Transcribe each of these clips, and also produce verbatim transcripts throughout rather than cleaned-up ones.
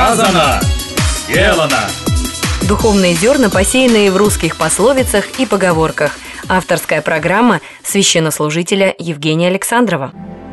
Сказано, сделано. Духовные зерна, посеянные в русских пословицах и поговорках. Авторская программа священнослужителя Евгения Александрова.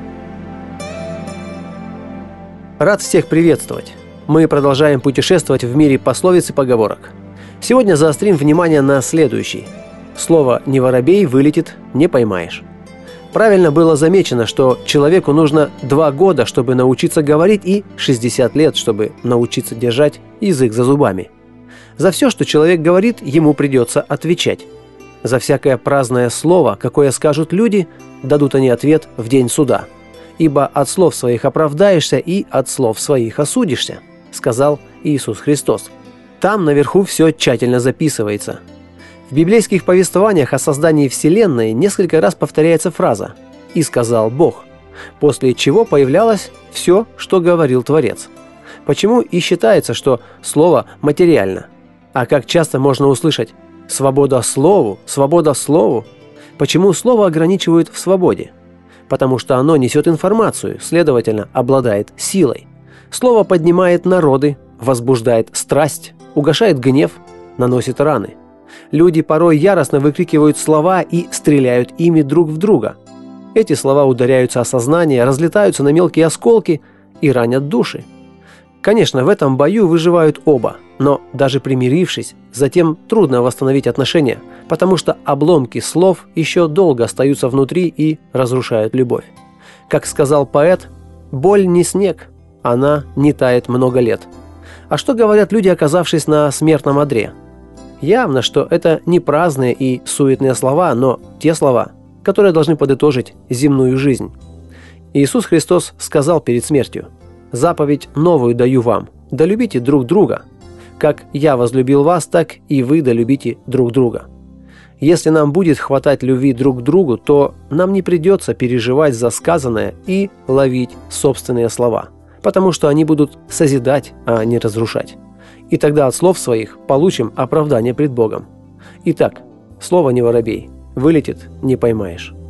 Рад всех приветствовать. Мы продолжаем путешествовать в мире пословиц и поговорок. Сегодня заострим внимание на следующий. Слово «не воробей» вылетит, не поймаешь. Правильно было замечено, что человеку нужно два года, чтобы научиться говорить, и шестьдесят лет, чтобы научиться держать язык за зубами. За все, что человек говорит, ему придется отвечать. За всякое праздное слово, какое скажут люди, дадут они ответ в день суда. «Ибо от слов своих оправдаешься и от слов своих осудишься», сказал Иисус Христос. Там наверху все тщательно записывается. В библейских повествованиях о создании Вселенной несколько раз повторяется фраза «И сказал Бог», после чего появлялось все, что говорил Творец. Почему и считается, что слово материально? А как часто можно услышать «свобода слову», «свобода слову»? Почему слово ограничивают в свободе? Потому что оно несет информацию, следовательно, обладает силой. Слово поднимает народы, возбуждает страсть, угашает гнев, наносит раны. Люди порой яростно выкрикивают слова и стреляют ими друг в друга. Эти слова ударяются о сознание, разлетаются на мелкие осколки и ранят души. Конечно, в этом бою выживают оба, но даже примирившись, затем трудно восстановить отношения, потому что обломки слов еще долго остаются внутри и разрушают любовь. Как сказал поэт, «Боль не снег, она не тает много лет». А что говорят люди, оказавшись на смертном одре? Явно, что это не праздные и суетные слова, но те слова, которые должны подытожить земную жизнь. Иисус Христос сказал перед смертью: «Заповедь новую даю вам, да любите друг друга. Как я возлюбил вас, так и вы да любите друг друга». Если нам будет хватать любви друг к другу, то нам не придется переживать за сказанное и ловить собственные слова, потому что они будут созидать, а не разрушать. И тогда от слов своих получим оправдание пред Богом. Итак, слово «не воробей» вылетит, не поймаешь.